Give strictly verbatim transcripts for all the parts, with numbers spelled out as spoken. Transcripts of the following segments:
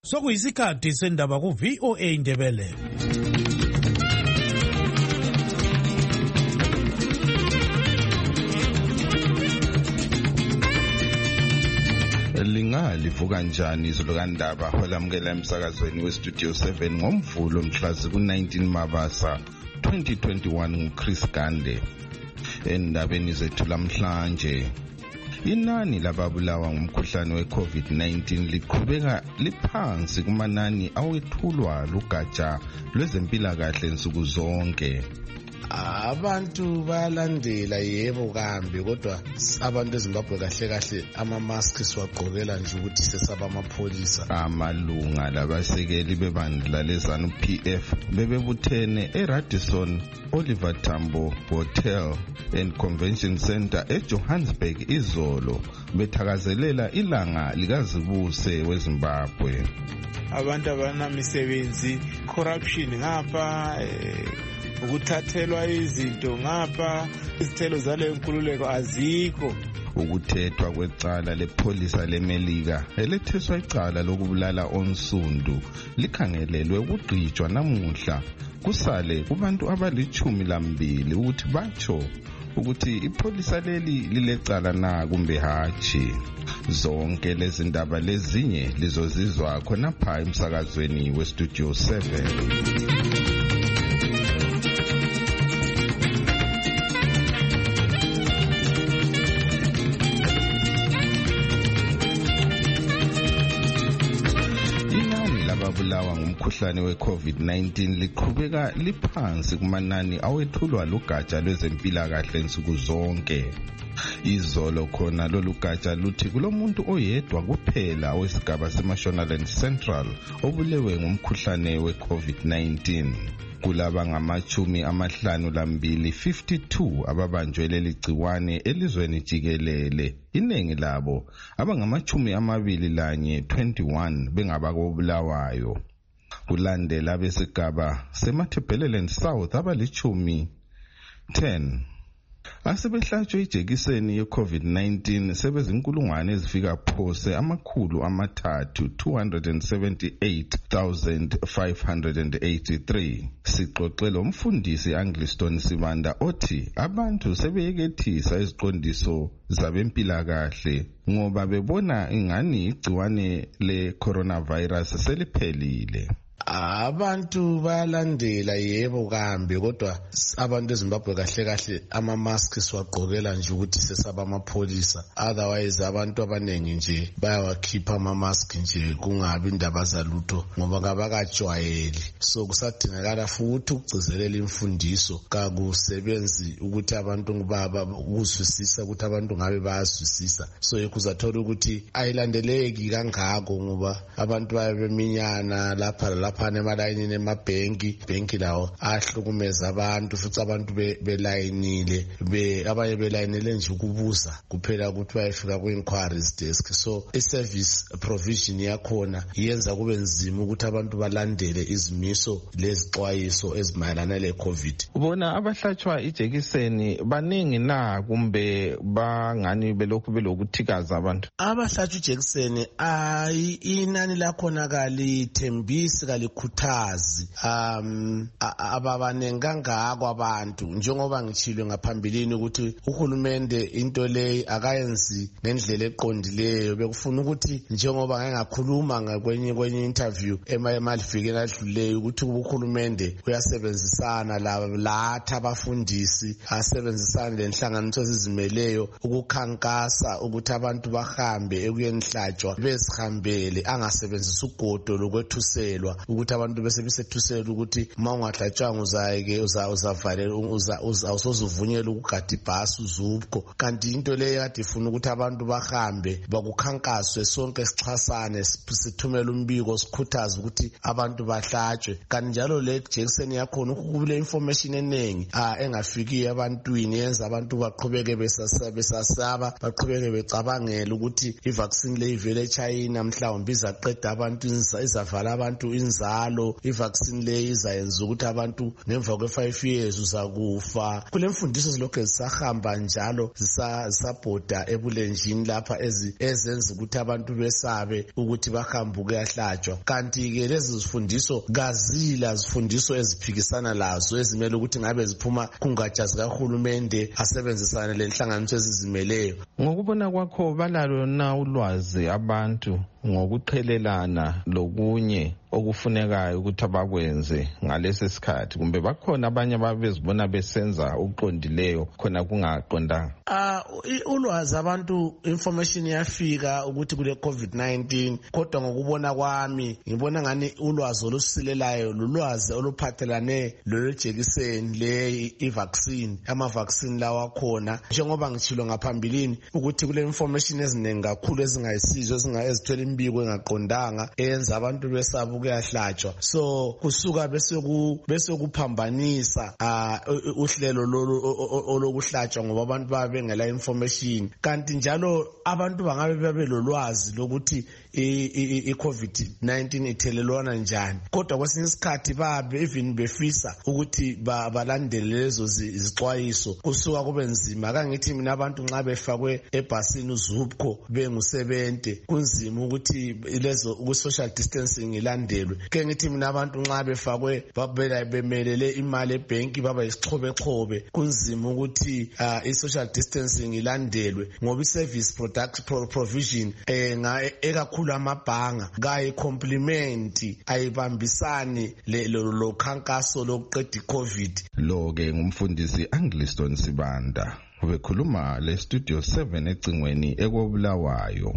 Sokuyisikhathi sendaba ku V O A Indebele. Lingalivuka njani izulu kandaba olamukela emsakazweni westudio seven ngomvulo mhlazi ku nineteen Mabasa twenty twenty-one nguChris Gande. Endabeni zethu lamhlanje, inani lababulawa ngumkhuhlane we-COVID nineteen liqhubeka liphansi kumanani awethulwa lugatsha lwezempilakahle nsuku zonke. Abantu bayalandela yebo kambe, kodwa abantu eZimbabwe kahle kahle ama-mask siwagqokela nje ukuthi sesaba amapholisa. Amalunga labasekeli bebandla lezanu P F bebebuthene eRadisson Oliver Tambo Hotel and Convention Center eJohannesburg izolo bethakazelela ilanga likazibuse weZimbabwe. Abantu abanamisebenzi, corruption ngapha, eh, ukuthathelwa izinto ngapha, izithelo zale nkululeko azikho. Ukuthethwa kwecala lepholisa leMelika eletheswa icala lokubulala onsundu likhangelelwe ukugqitshwa namuhla kusale kubantu abalichumi lambili ukuthi batsho ukuthi ipholisa leli lilecala na kumbe hachi. Zonke lezi ndaba lezinye lizozizwa khonapha emsakazweni westudio seven. Ababulawa ngumkhuhlane we-COVID nineteen liqhubeka liphansi kumanani awethulwa lugatsha lwezempilakahle nsuku zonke. Izolo khona lolu gatsha luthi kulomuntu oyedwa kuphela owesigaba seMashonaland Central obulewe ngumkhuhlane we-COVID nineteen. Kulaba ngamachumi amahlanu lambili fifty-two ababanjwe leli gciwane elizweni jikelele. Iningi labo abangamachumi amabili lanye twenty-one bengabakobulawayo. Kulandela besigaba seMatabeleland South abalichumi ten. Asebehlatshwe ijekiseni ye-COVID nineteen sebezinkulungwane ezifika phose amakhulu amathathu two hundred seventy-eight thousand five hundred eighty-three. Sixoxela umfundisi Angliston Sibanda othi abantu sebeyekethisa iziqondiso zabempilakahle ngoba bebona ingani igciwane le-coronavirus seliphelile. Abantu bayalandela yebo kambe, kodwa abantu eZimbabwe kahle kahle ama-mask siwagqokela nje ukuthi sesaba amapholisa. Otherwise abantu abanengi nje bayawakhipha ama-mask nje kungabi indaba zalutho ngoba kabakajwayeli. So kusadingakala futhi ukugcizelela imfundiso kakusebenzi ukuthi abantu baba ukuzwisisa ukuthi abantu ngabe bayazwisisa. So yekuzathola ukuthi ayilandeleki kangako ngoba abantu bayabeminyana lapha lapha emalayinini emabhenki bhenki lawo ahlukumeza abantu futhi abantu belayinile be abanye belayinele nje ukubuza kuphela ukuthi bayefika ku-inquiries desk. So i-service provision yakhona yenza kube nzima ukuthi abantu balandele izimiso lezixwayiso ezimayelana le-COVID. Ubona abahlatshwa ijekiseni baningi na kumbe bangani belokhu belokuthikaza abantu? Abahlatshwa ijekiseni ayi inani lakhona kalithembisi likhuthazi um ababanengi kangako abantu, njengoba ngitshilo ngaphambilini ukuthi uhulumende into le akayenzi ngendlela eqondileyo. Bekufuna ukuthi njengoba ngingakhuluma ngakwenye kwenye interview emalifikeni adluleyo ukuthi uhulumende uyasebenzisana lathi abafundisi, asebenzisana lenhlanganiso ezizimeleyo ukukhankasa ukuthi abantu bahambe ekuyeni bezihambele, angasebenzisa ugodo lokwethuselwa ukuthi abantu bese besethuselwa ukuthi uma ungahlatshwanga uzayeke uzavalelwa awusozuvunyelwa ukugada ibhasi uzubko. Kanti into leyo kade ifuna ukuthi abantu bahambe bakukhankaswe, sonke sichasane, sithumele umbiko, sikhuthaze ukuthi abantu bahlatshwe. Kanti njalo le jekiseni yakhona ukubule information eningi engafiki ebantwini yenza abantu baqhubeke besasaba, baqhubeke becabangela ukuthi i-vaccine le ivele eChina mhlawumbe izaqeda abantu, izavala abantu inza inzalo i-vaccine le izayenza ukuthi abantu ngemva kwe five years uzakufa. Kule mfundiso zilokho zisahamba njalo zisabhoda ebulenjini lapha ezenza ukuthi abantu besabe ukuthi bahambe ukuyahlatshwa. Kanti ke lezi zifundiso kazila zifundiso eziphikisana lazo ezimele ukuthi ngabe ziphuma kungatsha zikahulumende asebenzisana lenhlanganiso ezizimeleyo. Ngokubona kwakho balalo na ulwazi abantu ngokuqhelelana lokunye okufunekayo ukuthi abakwenze ngalesi sikhathi, kumbe bakhona abanye ababezibona besenza ukuqondileyo khona kungaqondanga? Ah uh, ulwazi abantu information yafika ukuthi kule COVID nineteen, kodwa ngokubona kwami ngibona ngani ulwazi olusilelayo lulwazi oluphathelane lolu jekiseni le i-vaccine, ama vaccine lawa khona, njengoba ngitshilo ngaphambilini ukuthi kule information ezinengi kakhulu ezingayisizo ezingezithwele imbiko engaqondanga eyenza abantu besaba ukuyahlatshwa. So kusuka bese ku bese kuphambanisa uh, uhlelo lokuhlatshwa ngoba abantu babe ngela information. Kanti njalo abantu bangabe babe lolwazi lokuthi i-COVID nineteen ithelelwana njani, kodwa kwesinye isikhathi babe even befisa ukuthi balandele lezo izixwayiso kusuka kube nzima. Kangithi mina abantu nxa befakwe ebhasini uzupho bengu-seventy kunzima ukuthi lezo ku-social distancing ilandelwe. Ke ngithi mina abantu nxa befakwe babela bemelele imali ebhenki baba yisixhobe-xobe kunzima ukuthi uh, i-social distancing ilandelwe ngoba i-service product provision eh, ekakhulu amabhanga kayi complimenti ayibambisani lo khankaso lokuqeda i-COVID. Lo ke ngumfundisi Angliston Sibanda ubekhuluma le studio seven ecingweni ekobulawayo.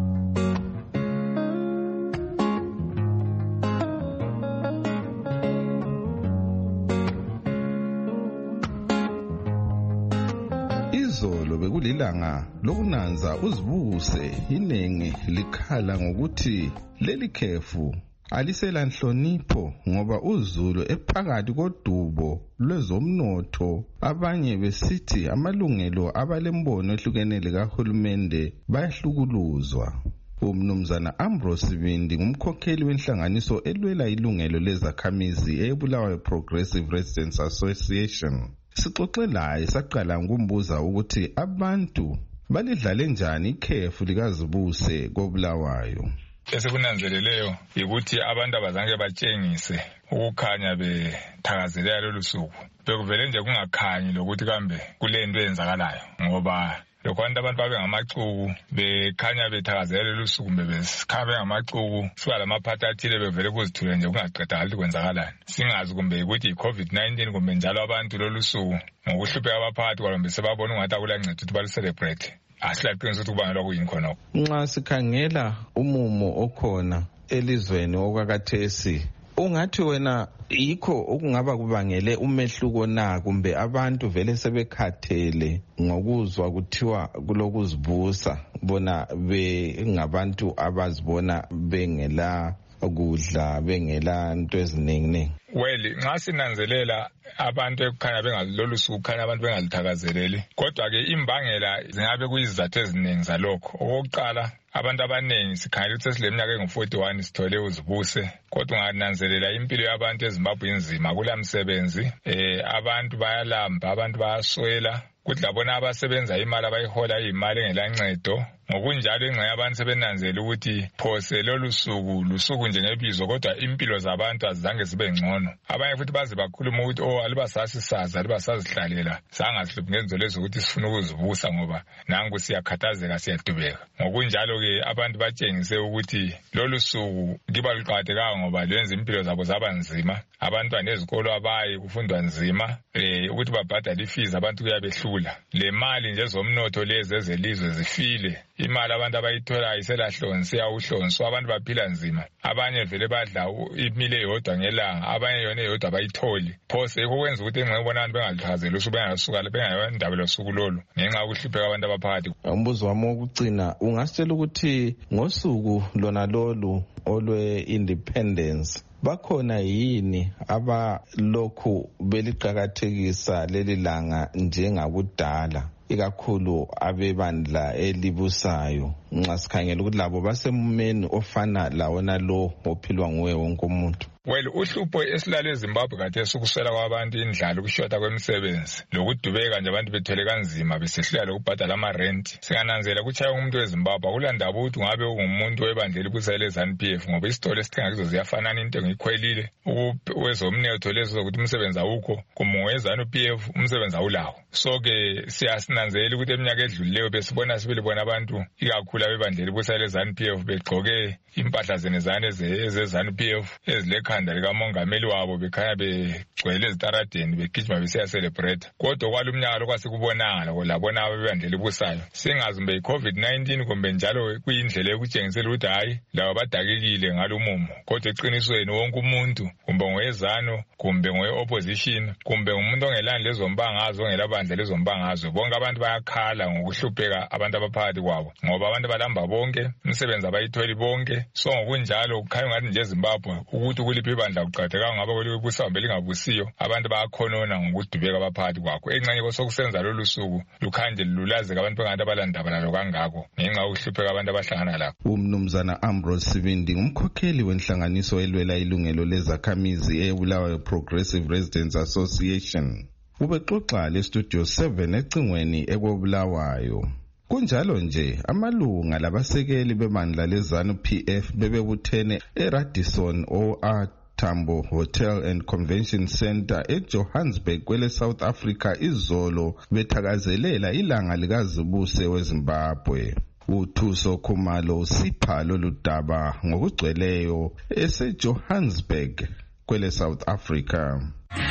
Izolo bekulilanga lokunanza uzibuse, inengi likhala ngokuthi leli khefu alisela nhlonipho ngoba uZulu ephakathi kodubo lwezomnotho, abanye besithi amalungelo abalembono ehlukenele kahulumende bayahlukuluzwa. Umnumzana Ambrose Sibindi ngumkhokheli wenhlanganiso elwela ilungelo lezakhamizi eBulawayo Progressive Residents Association. Sixoxe laye saqala ngokumbuza ukuthi abantu balidlale njani ikhefu likazibuse koBulawayo. Esikunanzeleleyo ukuthi abantu abazange batshengise ukukhanya bethakazelela lolu suku. Bekuvele nje kungakhanyi lokuthi kambe kulento eyenzakalayo ngoba lokho abantu babe ngamacuku bekhanya bethakazelela lolu suku bebekhanya bengamacuku siba lamaphathi athile bevele kuzithule nje kungaqedakali kwenzakalani. Singazi kumbe ukuthi i-COVID nineteen kumbe njalo abantu lolu suku ngokuhlupheka abaphakathi kwalo besebabona ungathi akulanceda ukuthi balu-celebrate. Asilaqiniswa ukuthi kubangelwa kuyini khona. Nxa sikhangela umumo okhona elizweni okwakathesi, ungathi wena yikho okungaba kubangele umehluko na kumbe abantu vele sebekhathele ngokuzwa kuthiwa kulokuzibusa bona bengabantu abazibona bengela ukudla bengela into eziningi? Well, nxa sinanzelela abantu ekukhanya bengalolu suku kukhanya abantu bengalithakazeleli, kodwa ke imbangela zingabe kuyizathu eziningi zalokho. Okokuqala, abantu abaningi sikhangela ukuthi sesileminyaka engu-forty-one sithole uzibuse, kodwa ungananzelela impilo yabantu eZimbabwe inzima, kulamsebenzi, eh abantu bayalamba, abantu bayaswela, kuthi labona abasebenza imali abayihola imali engelancedo. Ngokunjalo ingxenye abantu sebenanzela ukuthi phose lolu suku lusuku nje ngebizo kodwa impilo zabantu azange zibe ngcono. Abanye futhi baze bakhuluma ukuthi oh alibasasisaza alibasasihlalela sangahluphi ngenzo lezo ukuthi sifuna ukuzibusa ngoba nangu siyakhathazeka siyadubeka. Ngokunjalo ke abantu batshengise ukuthi lolu suku kiba luqhakathekayo ngoba lenza impilo zabo zaba nzima. Abantwana ezikolo abayi kufundwa nzima, eh ukuthi babhadale ifees abantu kuyabehlula. Le mali nje zomnotho lezi ezelizwe zifile. Imali abantu abayithola iselahlonse yawuhlonso, abantu baphila nzima. Abanye vele badla imile eyodwa ngelanga, abanye yona eyodwa bayitholi. Phose yikho kwenza ukuthi engxe ubona abantu bengalithazeli usuku bengasuka le bengayondaba losuku lolu ngenxa yokuhlupheka abantu abaphakathi. Umbuzo wami wokugcina, ungasitshela ukuthi ngosuku lona lolu olwe-independence bakhona yini abalokhu beliqakathekisa leli langa njengakudala, ikakhulu abebandla elibusayo, nxa sikhangela ukuthi labo basemumeni ofana lawona lo ophilwa nguwe wonke umuntu? well uhlupho esilale eZimbabwe kade sukusela kwabantu indlala ukushota kwemisebenzi lokudubeka nje abantu bethwele kanzima besehlala lokubhadala ama rent singananzela kuchaya umuntu weZimbabwe akulandaba ukuthi ngabe ungumuntu webandlela ibusele ZANU-P F ngoba isitolo esithenga kizo ziyafanana into ngikhwelile ukwezomnotho lezo ukuthi umsebenzi awukho kumwe ZANU-P F umsebenzi awulawo so ke siyasinanzela ukuthi eminyaka edlulileyo besibona sibili bona abantu ikakhulu abebandlela ibusele ZANU-P F begcoke impahla zenezane ze ZANU-P F ezilekhanda likamongameli wabo bekhanya begcwele ezitaradeni begijima besiya celebrate kodwa kwalumnyaka lokwasikubonanga labona abebandlela ibusayo singazi mbe i-COVID nineteen kumbe njalo kuyindlela yokutshengisela ukuthi hayi laba badakekile ngalumumo kodwa eqinisweni wonke umuntu kumbe ngoyezano kumbe ngoye-opposition kumbe umuntu ongelani lezo mbangazo ongelabandla lezo mbangazo bonke abantu bayakhala ngokuhlupheka abantu abaphakathi kwabo ngoba abantu balamba bonke umsebenzi abayitholi bonke so ngokunjalo kukhanya ngathi nje eZimbabwe ukuthi kuliphi ibandla kuqhatheka ngaba kwebusambe lingabusiyo abantu bayakhonona ngokudubeka abaphakathi kwakho enxanye kosokusenza lolu suku lukhanje lulaze abantu bengathi abalandaba lalo kangako ngenxa yokuhlupheka abantu abahlangana lakho. Umnumzana Ambrose Sibindi ngumkhokheli wenhlanganiso elwela ilungelo lezakhamizi eBulawayo Progressive Residents Association ubexoxa le studio seven ecingweni ekobulawayo. Kunjalo nje amalunga labasekeli bebandla leZANU-P F bebebuthene eRadisson O R Tambo Hotel and Convention Center eJohannesburg kwele South Africa izolo bethakazelela ilanga likazibuse weZimbabwe. Uthuso Khumalo sipha lolu daba ngokugcweleyo eseJohannesburg kwele South Africa.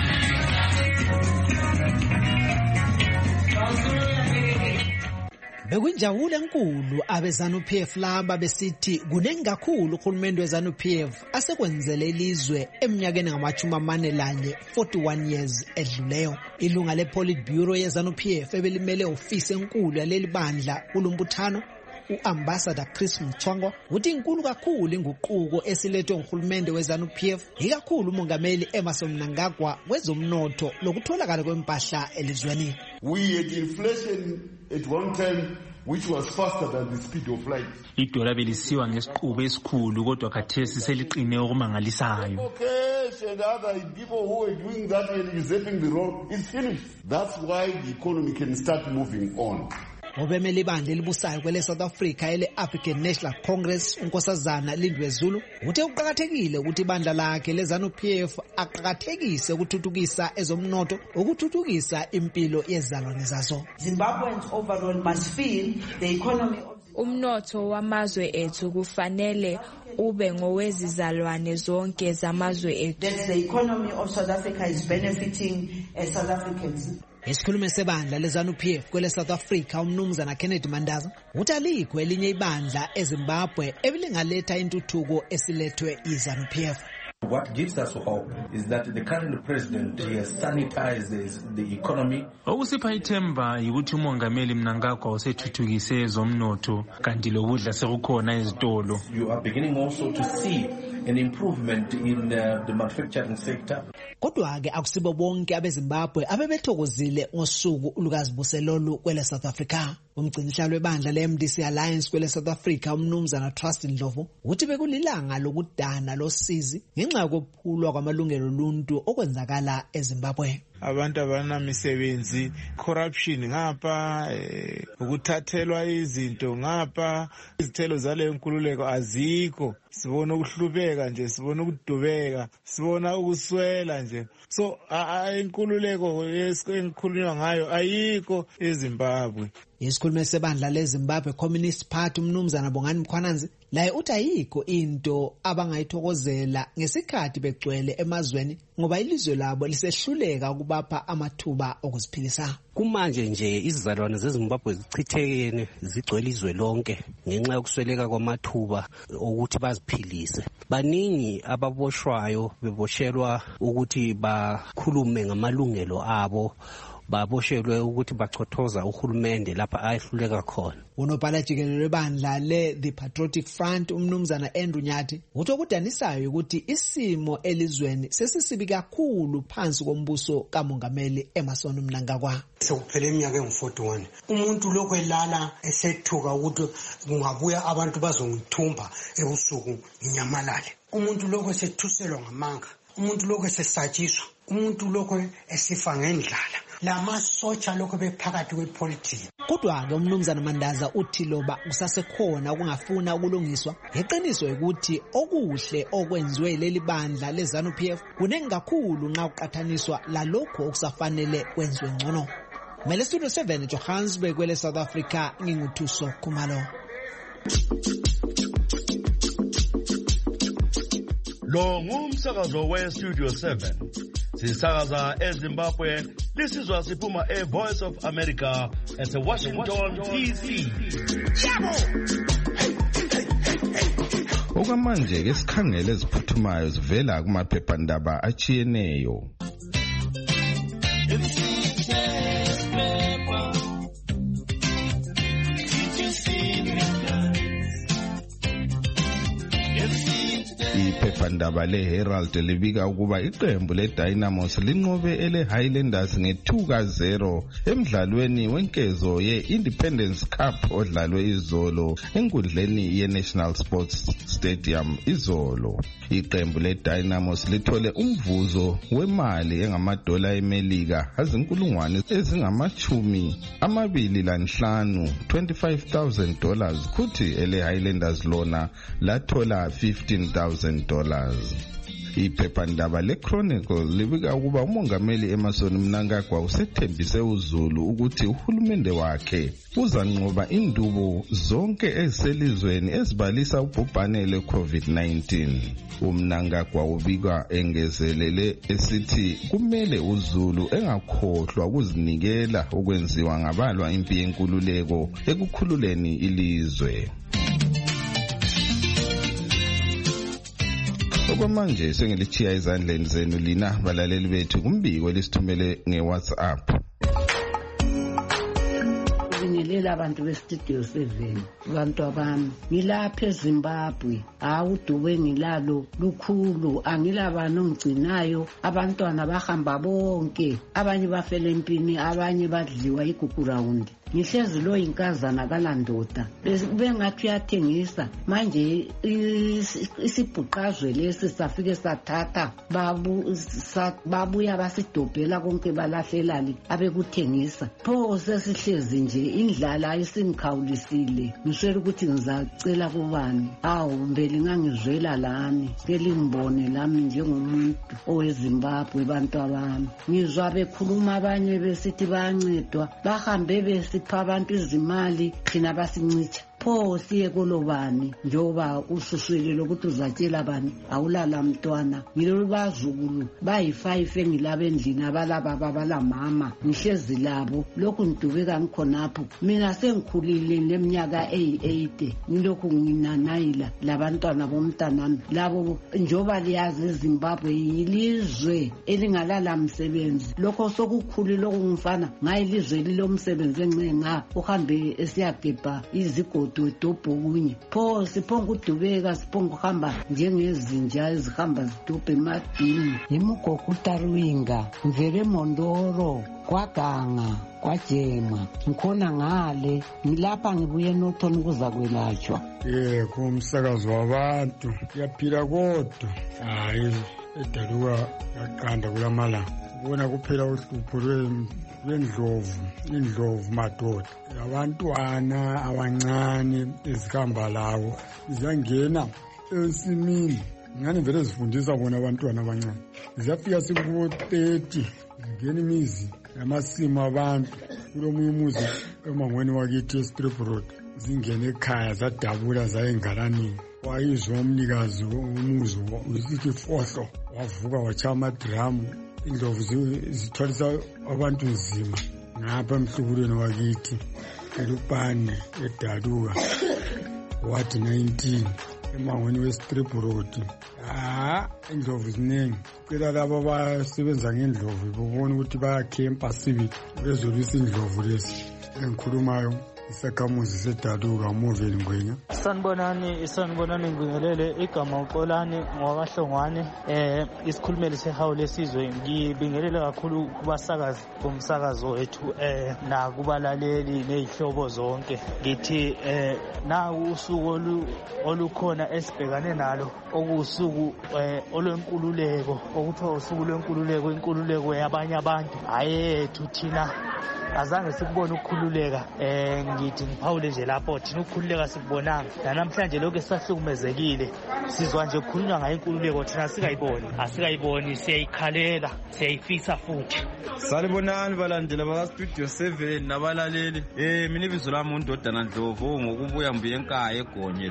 Bekunjawule enkulu abeZANU-P F laba besithi kunengi kakhulu uhulumende weZANU-P F asekwenzele ilizwe eminyakeni ngamachumi amane lanye forty-one years edluleyo. Ilunga lePolit Bureau yeZANU-P F ebelimele ofisi enkulu yaleli bandla kulombuthano uAmbassador Chris Mchwango uthi inkulu kakhulu inguquko esilethwe nguhulumende weZANU-P F ikakhulu umongameli Emmerson Mnangagwa wezomnotho lokutholakala kwempahla elizweni. We had inflation at one time which was faster than the speed of light. Idola belisiwa ngesiqubu esikhulu kodwa khathesi seliqine okumangalisayo. Okay, and other people who are doing that and usurping the role is finished. That's why the economy can start moving on. Obemele ibandla elibusayo kwele South Africa ele African National Congress unkosazana Lindwe Zulu uthe uqhakathekile ukuthi ibandla lakhe leZANU-P F aqhakathekise ukuthuthukisa ezomnotho ukuthuthukisa impilo yezalwane zazo. Zimbabweans overall must feel the economy of umnotho wamazwe ethu kufanele ube ngowezizalwane zonke zamazwe ethu. That the economy of South Africa is benefiting as South Africans. Isikhulumi sebandla leZANU-P F kwele South Africa umnumzana Kennedy Mandaza uthi alikho elinye ibandla eZimbabwe ebilingaletha intuthuko esilethwe iZANU-P F. What gives us hope is that the current president has sanitized the economy. Okusipha ithemba ukuthi umongameli Mnangagwa usethuthukise ezomnotho kanti lokudla sekukhona ezitolo. You are beginning also to see an improvement in uh, the manufacturing sector. Kodwa ke akusibo bonke abeZimbabwe abebethokozile ngosuku lukazibuselolu kwele South Africa. Umgcinisihlalo webandla le-M D C Alliance kwele South Africa umnumzana Trust Ndlovu uthi bekulilanga lokudana losizi ngenxa yokuphulwa kwamalungelo oluntu okwenzakala eZimbabwe. Abantu abanamisebenzi, corruption ngapha, eh, ukuthathelwa izinto ngapha, izithelo zale nkululeko azikho. Sibona ukuhlubeka nje, sibona ukudubeka, sibona ukuswela nje. So inkululeko esikhulunywa ngayo ayikho eZimbabwe. Isikhulumi sebandla leZimbabwe Communist Party umnumzana Bongani Mkhwananzi laye uthi ayikho into abangayithokozela ngesikhathi begcwele emazweni ngoba ilizwe labo lisehluleka ukubapha amathuba okuziphilisa. Kumanje nje izizalwane zeZimbabwe zichithekene zigcwele izwe lonke ngenxa yokusweleka kwamathuba ukuthi baziphilise. Baningi ababoshwayo beboshelwa ukuthi bakhulume ngamalungelo abo baboshelwe ukuthi bachothoza uhulumende lapha ayehluleka khona. Unobhala jikelele webandla le The Patriotic Front umnumzana Andrew Nyathi uthi okudanisayo ukuthi isimo elizweni sesisibi kakhulu phansi kombuso kamongameli Emmerson Mnangagwa. Sekuphele iminyaka engu forty-one umuntu lokho elala esethuka ukuthi kungabuya abantu bazongithumba ebusuku nginyamalale. Umuntu lokho esethuselwa ngamanga, umuntu lokho esesatshiswa, umuntu lokho esifa ngendlala. Lama socha lokho bephakathi kwepolitiki. Kodwa ke umnumzana Mandaza uthi loba kusasekhona ukungafuna ukulungiswa, ngeqiniso ukuthi okuhle okwenziwe leli bandla leZANU P F kunengi kakhulu nxa uqathaniswa lalokho okusafanele kwenziwe ngcono. Mele Studio seven Johannesburg kwele South Africa, nginguthuso Khumalo. Lo ngumsakazo we Studio seven. Sisakaza eZimbabwe, lisizwa siphuma e Voice of America at Washington D C. Okwamanje ke sikhangele eziphuthumayo zivela kumaphephandaba achiyeneyo. Iphephandaba le Herald libika ukuba iqembu le Dynamos linqobe ele Highlanders nge two ka zero emidlalweni wenkezo ye Independence Cup odlalwe izolo enkundleni ye National Sports Stadium izolo. Iqembu le Dynamos lithole umvuzo wemali engamadola eMelika azinkulungwane ezingamachumi amabili lanhlanu twenty-five thousand dollars kuthi ele Highlanders lona lathola fifteen thousand dollars. Iphephandaba le Chronicle libika ukuba umongameli Emmerson Mnangagwa usethembise uZulu ukuthi uhulumende wakhe uzanqoba indubo zonke eziselizweni ezibalisa ubhubhane le COVID nineteen. UMnangagwa ubika engezelele esithi kumele uZulu engakhohlwa ukuzinikela okwenziwa ngabalwa impi yenkululeko ekukhululeni ilizwe. Okwamanje sengilichiya izandleni zenu lina balaleli bethu kumbiko lisithumele ngeWhatsApp. Ngibingelela abantu beStudio seven, abantu abami. Ngilapha eZimbabwe, awudube ngilalo lukhulu, angilabani ongcinayo, abantwana bahamba bonke, abanye bafela empini, abanye badliwa iguguraundi. Ngihlezi lo inkazana kalandoda bengathi uyathengisa manje isibhuqazwe lesi safike sathatha babu babuya basidobhela konke balahlela abekuthengisa pho sesihlezi nje indlala isingikhawulisile ngiswela ukuthi ngizacela kubani awu mbeli ngangizwela lami kelingibone lami njengomuntu oweZimbabwe bantu abami ngizwa bekhuluma abanye besithi bayancedwa bahambe besi abantu izimali thina basincicha pho siye kolobani njoba ususwele lokuthi uzatshela bani awulala mntwana ngilolu bazukulu bayi-five engilaba endlini abalaba babala mama ngihlezi labo lokhu ngidubeka ngikhonapho mina sengikhulile leminyaka eyi-eight ngilokhu nginanayila labantwana bomntanami labo njoba liyazi iZimbabwe yilizwe elingalala msebenzi lokho sokukhulu lokhu ngifana ngayilizwe lilomsebenzi encenga uhambe esiyagebha izigodo wedobho kunye pho siphonga udubeka siphonga uhamba njengezinja ezihamba zidobhe emadini yimugogo utarwinga ngivele Mondoro kwaganga kwajema ngikhona ngale ngilapha ngibuye nothoni kuza kwelatshwa yekho umsakazo wabantu yaphila kodwa hayi edaluka yaqanda kulamalanga ubona kuphela uhlupho lwendlovu indlovu madoda abantwana abancane ezihamba lawo ziyangena ensimini ngani vele zifundisa bona abantwana abancane ziyafika sekubo thirty zingena imizi yamasimo abantu kulomunye umuzi emangweni wakithi eStrip Road zingena ekhaya zadabula zayengalanini wayizwa umnikazi umuzi usithi fohlo wavuka wachaya amadramu indlovu zithwalisa abantu nzima ngapha emhlubulweni wakithi elupane edaluka ward nineteen emangweni we-Strip Road. Ah, indlovu ziningi. Kucela labo abasebenza ngendlovu bobona ukuthi bayakhempa civic bezolwisa indlovu lesi engikhulumayo. Isakhamuzi sedaluka Moveni Ngwenya. Sanibonani, sanibonani ngibingelele igama uXolani ngwabahlongwane eh isikhulumeli sehawu lesizwe. Ngibingelele kakhulu kubasakazi bomsakazo wethu eh na kubalaleli nezihlobo zonke. Ngithi eh na usuku olukhona esibhekane nalo okusuku eh olwenkululeko okuthiwa usuku lwenkululeko, inkululeko yabanye abantu ayethu thina azange sikubone ukukhululeka. eh ngithi ngiphawule nje lapho thina ukukhululeka sikubonanga, namhlanje lokho esahlukumezekile sizwa nje ukukhulunywa ngayo inkululeko thina sikayiboni, asikayiboni, siyayikhalela, siyayifisa futhi. Salibonani balandela baka Studio seven nabalaleli. Eh mina ibizo lami uNdodana Ndlovu ngokubuya mbuye enkaya eGonye.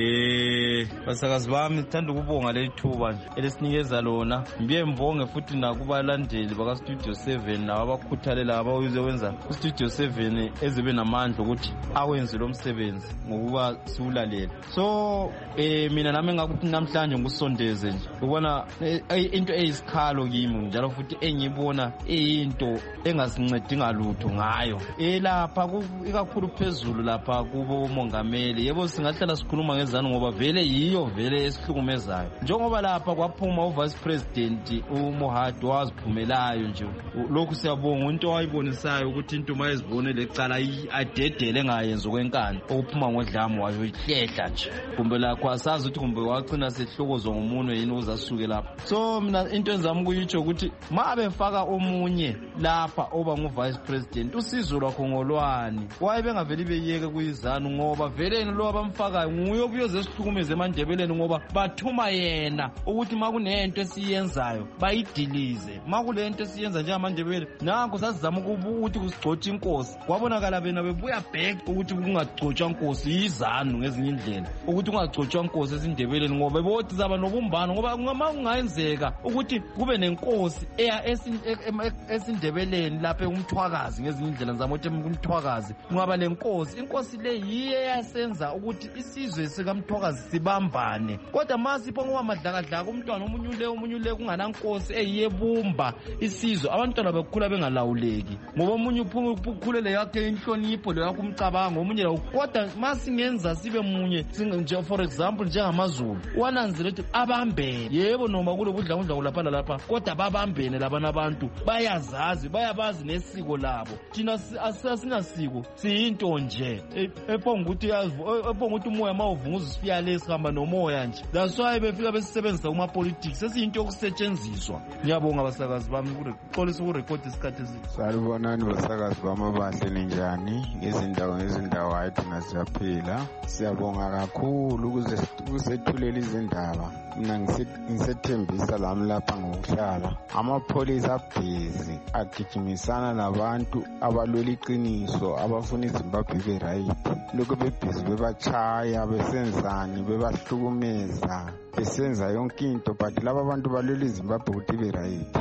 Eh basakazi bami ngithanda ukubonga le thuba elisinikeza lona. Mbiye mbonge futhi nakubalandeli baka Studio seven nabakhuthalela abawize wenza uStudio seven ezibe namandla ukuthi awenze lo msebenzi ngokuba siwulalela. So eh mina nami ngakuthi namhlanje ngusondeze nje ubona into eyisikhalo kimi njalo futhi engibona into engasincedi ngalutho ngayo. Eh lapha ikakhulu phezulu lapha kubo mongameli, yebo singahlala sikhuluma ngezana ngoba vele yiyo vele esihlukumezayo. Njengoba lapha kwaphuma uvice president uMohadi waziphumelayo nje, lokhu siyabonga into wayibonisayo ukuthi into mayizibone lecala adedele ngayenza kwenkani okuphuma ngodlamo wayo ihlehla nje, kumbe lakho asazi ukuthi kumbe wagcina sehlokozwa ngomunwe yini uzasuke lapha. So mina into enzami kuyitsho ukuthi mabe mfaka omunye lapha oba nguvice president usizo lwakho ngolwani waye bengaveli beyeke kuyizana ngoba vele lo abamfakayo nguye obuyoze sihlukumeze eMandebeleni ngoba bathuma yena ukuthi makunento esiyenzayo bayidilize. Makulento esiyenza nje eMandebele nanko sasizama ukuthi kusigcotsha inkosi, kwabonakala bena bebuya back ukuthi kungagcotshwa inkosi yizanu ngezinye indlela, ukuthi kungagcotshwa inkosi esindebeleni ngoba bothi zaba nobumbano ngoba ngama kungayenzeka ukuthi kube nenkosi eya esindebeleni lapha umthwakazi ngezinye indlela zamothi umthwakazi ngaba lenkosi. Inkosi le yiye yasenza ukuthi isizwe sikamthwakazi sibambane, kodwa masipho ngoba madlakadlaka umntwana omunye le omunye le kunganankosi eyebumba isizwe, abantwana bekhula bengalawuleki ngoba omunye uphulele yakhe inhlonipho le yakhe umcabango omunye la. Kodwa masingenza sibe munye nje, for example njengamazulu wananzela ukuthi abambene, yebo noma kulo kudla kudla lapha lapha kodwa babambene labana abantu bayazazi bayabazi nesiko labo. Thina asinasiko siyinto nje ephonga ukuthi ephonga ukuthi umoya mawuvunguza sifika lesihamba nomoya nje. That's why befika besisebenzisa kuma politics sesiyinto yokusetshenziswa. Ngiyabonga abasakazi bami ukuxolisa ukurecord isikhathi esithi. Salibonani basakazi bami abahle ninjani ngezindawo ngezindawo ayithi nasiyaphila. Siyabonga kakhulu ukuze kusethulela izindaba. Mina ngisethembisa lami lapha ngokuhlala amapholisa abhizi agijimisana nabantu abalwela iqiniso abafuna iZimbabwe ibe right. Lokho bebhizi bebachaya besenzani bebahlukumeza besenza yonke into, but laba abantu balwela iZimbabwe ukuthi ibe right.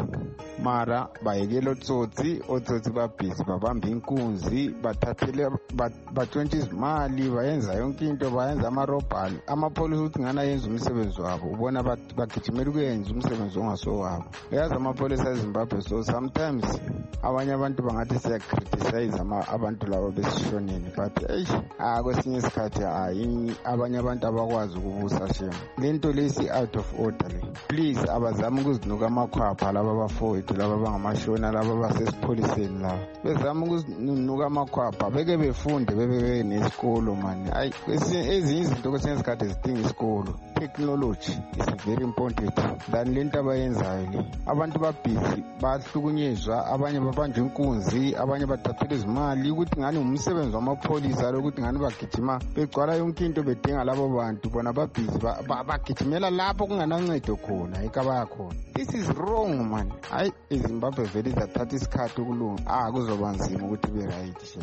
Mara bayekela otsotsi otsotsi babhizi babamba inkunzi bathathele batshontsha izimali bayenza yonke into, bayenza amarobhali. Amapholisa ukuthi ngana yenza umsebenzi wabo ubona bagijimela ukuyenza umsebenzi ongaso wabo. Yazi amapholisa eZimbabwe, so sometimes abanye abantu bangathi siya criticize abantu labo besishoneni, but eish akwesinye isikhathi hayi abanye abantu abakwazi ukubusa shema lento lesi out of order le. Please abazama ukuzinuka amakhwapha laba bafowethu laba bangamashona laba basesipholiseni laba bezama ukuzinuka amakhwapha beke befunde bebe nesikolo man. Hayi ezinye izinto kwesinye isikhathi zidinga isikolo. Technology is very important than lento abayenzayo le. Abantu babhizi bahlukunyezwa, abanye babanjwe inkunzi, abanye bathathela izimali ukuthi ngani umsebenzi wamapholisa lokuthi ngani bagijima begcwala yonke into bedinga labo bantu bona babhizi bagijimela lapho kunganancedo khona ekabaya khona. This is wrong man. Hayi iZimbabwe vele zathatha isikhathi ukulunga ah kuzoba nzima ukuthi be right shame.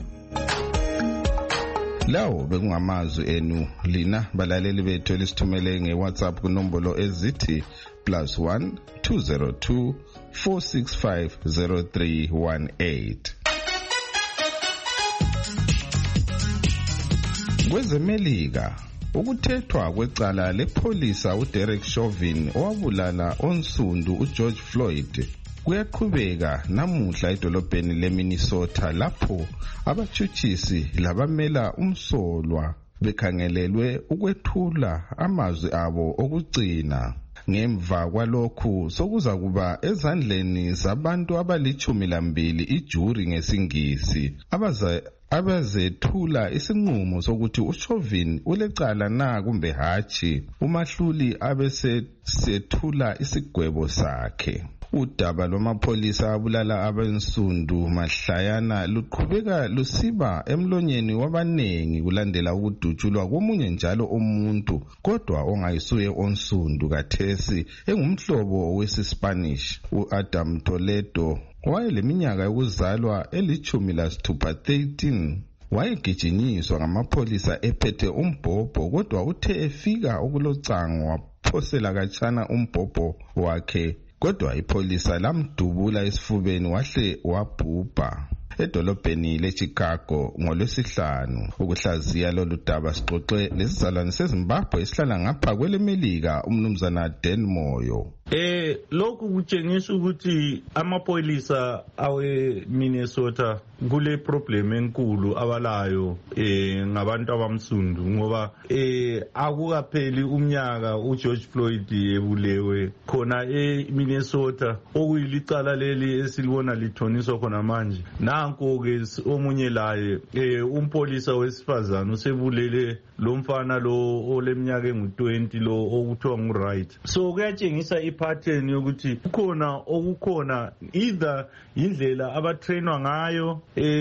Lawo bekungamazwi enu lina balaleli bethu elisithumele ngeWhatsApp kunombolo ezithi plus one two zero two four six five zero three one eight. KwezeMelika Ukuthethwa kwecala lepholisa uDerek Chauvin owabulala onsundu uGeorge Floyd kuyaqhubeka namuhla edolobheni leMinnesota lapho abatshutshisi labamela umsolwa bekhangelelwe ukwethula amazwi abo okugcina. Ngemva kwalokhu sokuza kuba ezandleni zabantu abalichumi lambili ijuri ngesingisi abaza abazethula isinqumo sokuthi uChauvin ulecala na kumbe hatshi. Umahluli abesethula isigwebo sakhe. Udaba lwamapholisa abulala abensundu mahlayana luqhubeka lusiba emlonyeni wabanengi kulandela ukudutshulwa komunye njalo umuntu kodwa ongayisuye onsundu kathesi engumhlobo wesiSpanish uAdam Toledo wayeleminyaka yokuzalwa elichumi lasithupha thirteen. Wayegijinyiswa ngamapholisa ephethe umbhobho kodwa uthe efika okulocango waphosela katshana umbhobho wakhe kodwa ipholisa lamdubula esifubeni wahle wabhubha. Edolobheni leChicago ngolwesihlanu. Ukuhlaziya lolu daba sixoxe lesizalwane seZimbabwe esihlala ngapha kwelemelika umnumzana Dan Moyo. Eh lokhu kutshengisa ukuthi amapholisa awe Minnesota kule problem enkulu abalayo eh ngabantu abamsundu ngoba eh akukapheli umnyaka uGeorge Floyd ebulewe khona eMinnesota okuyilicala leli esilibona lithoniswa khona manje. Nanko ke omunye laye eh umpolisa wesifazana usebulele lo mfana lo oleminyaka engu twenty lo okuthiwa nguRight. So kuyatshengisa ipattern yokuthi kukhona okukhona either indlela abatrainwa ngayo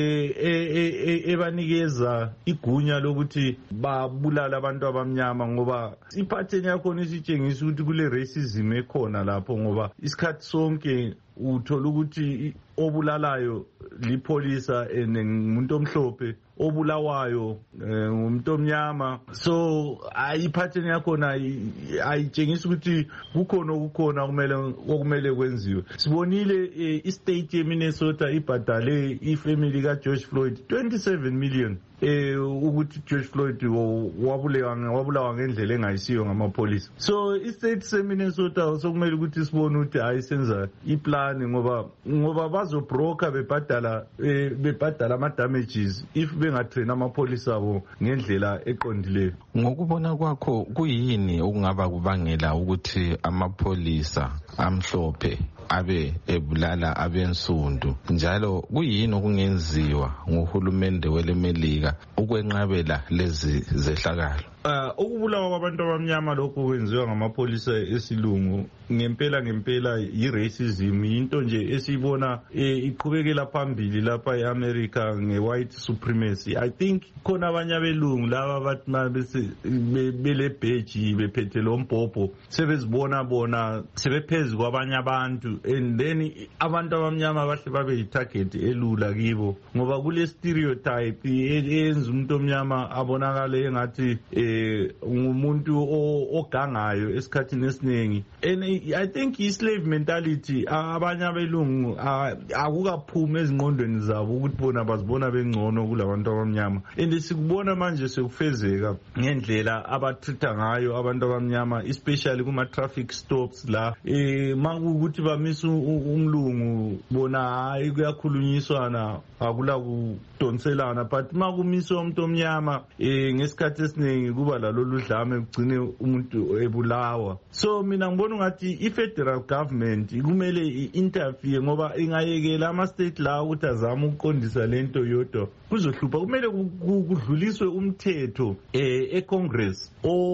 eh ebanikeza igunya lokuthi babulala abantu abamnyama ngoba ipattern yakho isitshengisa ukuthi kule racism ekhona lapho ngoba isikhathi sonke uthola ukuthi obulalayo lipholisa ngumuntu omhlophe obulawayo ngumuntu omnyama. So ayiphatheni yakhona ayitshengisa ukuthi kukhona ukukhona kumele okumele kwenziwe. Sibonile istate yeMinnesota ibhadale ifamily kaGeorge Floyd twenty-seven million eh ukuthi George Floyd wabulawa wabulawa ngendlela engayisiyo ngamapholisa. So istate seMinnesota sokumele ukuthi sibone ukuthi ayisenza iplan ngoba ngoba bazobroker bebhadala bebhadala ama damages if bengatrain amapholisa abo ngendlela eqondileyo. Ngokubona kwakho kuyini okungaba kubangela ukuthi amapholisa amhlophe abe ebulala abensundu njalo kuyini okungenziwa ngohulumende welemelika ukwenqabela lezi zehlakalo? Uh, ukubulawa kwabantu abamnyama lokho kwenziwa ngamapholisa esilungu ngempela ngempela yi-racism into nje esibona eh, iqhubekela phambili lapha eAmerica nge-white supremacy. I think khona abanye abelungu laba bathi mabese bele badge bephethe lo mbhobho sebezibona bona sebephezulu kwabanye abantu and then abantu abamnyama bahle babe yi-target elula kibo ngoba kule stereotype eyenza umuntu omnyama abonakale engathi eh ngumuntu ogangayo esikhathini esiningi. And I think i-slave mentality abanye abelungu akukaphumi ezingqondweni zabo ukuthi bona bazibona bengcono kulabantu abamnyama and sikubona manje sekufezeka ngendlela abathitha ngayo abantu abamnyama especially kuma traffic stops la eh makuthi bamisa umlungu bona hayi kuyakhulunyiswana akula kudonselana but makumiswa umuntu omnyama eh ngesikhathi esiningi kuba lalolu dlame kugcine umuntu ebulawa. So mina ngibona ngathi i-federal government kumele i-interfere ngoba ingayekela ama-state la ukuthi azama ukuqondisa lento yodwa kuzohlupha. Kumele kudluliswe umthetho eh eCongress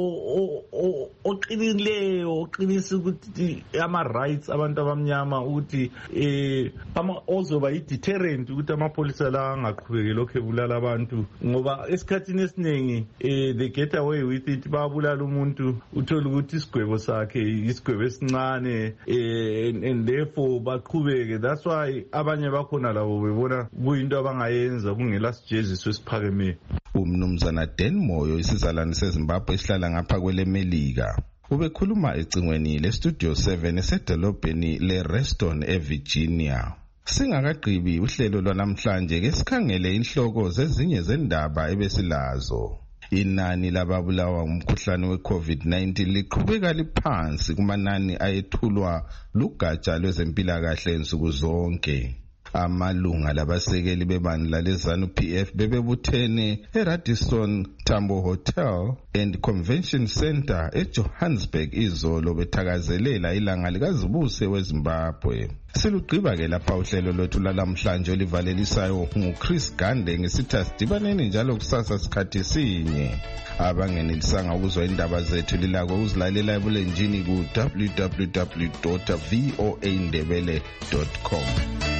oqinileyo oqinisa ukuthi ama-rights abantu abamnyama ukuthi eh ama ozoba i-deterrent ukuthi amapholisa la angaqhubeki lokho ebulala abantu ngoba esikhathini esiningi eh they get away with it babulala umuntu uthola ukuthi isigwebo sakhe isigwebo esincane eh and therefore baqhubeke. That's why abanye bakhona labo bebona kuyinto abangayenza kungela sijeziso esiphakeme. Umnumzana Dan Moyo isizalwane seZimbabwe esihlala ngapha kwelemelika ubekhuluma ecingweni leStudio seven esedolobheni leReston eVirginia. Singakagqibi uhlelo lwanamhlanje ke sikhangele inhloko zezinye zendaba ebesilazo. Inani lababulawa ngumkhuhlane we-COVID nineteen liqhubeka liphansi kumanani ayethulwa lugatsha lwezempilakahle nsuku zonke. Amalunga labasekeli bebandla leZANU-P F bebebuthene eRadisson Tambo Hotel and Convention Center eJohannesburg izolo bethakazelela ilanga likazibuse weZimbabwe. Silugqiba ke lapha uhlelo lwethu lalamhlanje olivalelisayo nguChris Gande ngesithi asidibaneni njalo kusasa sikhathi sinye. Abangenelisanga ukuzwa indaba zethu lilako uzilalela ebulenjini ku w w w dot voa ndebele dot com.